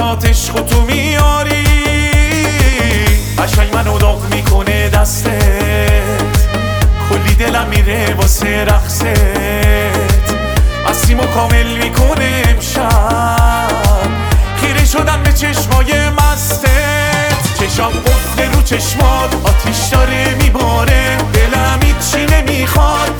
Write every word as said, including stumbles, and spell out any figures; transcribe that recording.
وسط عشق و تو میاری قشنگ منو داغ میکنه دستت کلی دلم میره واسه رقصت مسیمو کامل میکنه امشب خیره شدم به چشمای مستت چشم قفل رو چشمات آتیش داره میباره دلم هیچی نمیخواد